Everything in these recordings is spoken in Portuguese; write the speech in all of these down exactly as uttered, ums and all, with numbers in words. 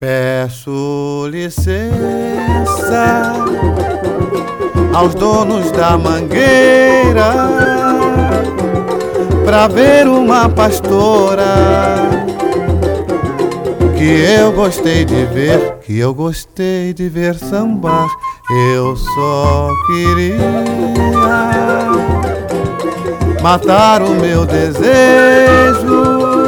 Peço licença aos donos da mangueira pra ver uma pastora que eu gostei de ver, que eu gostei de ver sambar. Eu só queria matar o meu desejo.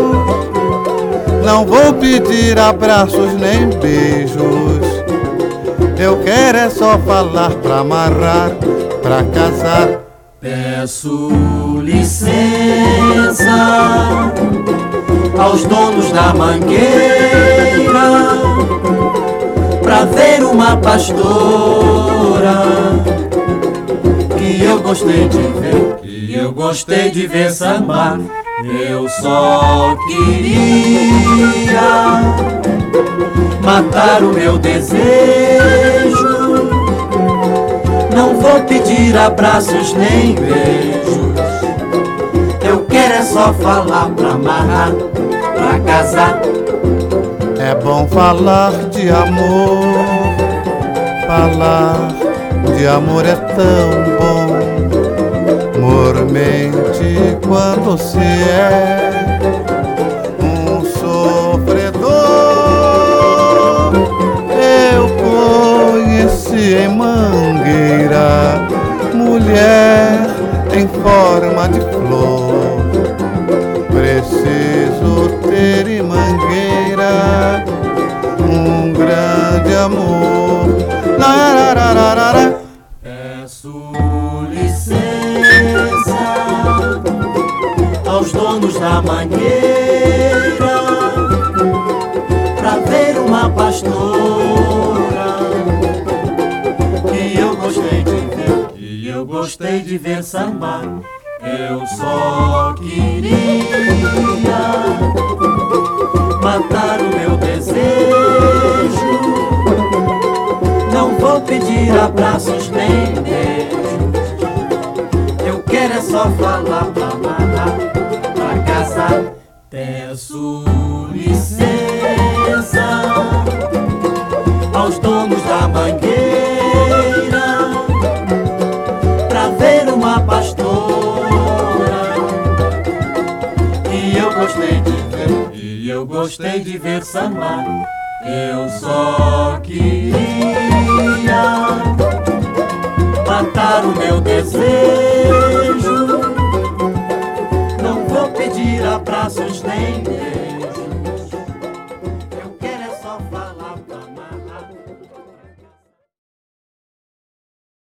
Não vou pedir abraços nem beijos. Eu quero é só falar pra amarrar, pra casar. Peço licença aos donos da mangueira pra ver uma pastora que eu gostei de ver, que eu gostei de ver sambar. Eu só queria matar o meu desejo. Não vou pedir abraços nem beijos. Eu quero é só falar pra amarrar, pra casar. É bom falar de amor, falar de amor é tão bom. Mormente quando se é um sofredor. Eu conheci em Mangueira mulher em forma de flor. Preciso ter em Mangueira um grande amor. Lararararara. Peço licença aos donos da mangueira pra ver uma pastora que eu gostei de ver, que eu gostei de ver sambar. Eu só queria matar o meu desejo. Não vou pedir abraços nem beijos. Eu quero é só falar pra amarrar, pra casar. Peço licença aos donos da mangueira pra ver uma pastora que eu gostei de ver, que eu gostei de ver sambar. Eu só queria matar o meu desejo. Não vou pedir abraços nem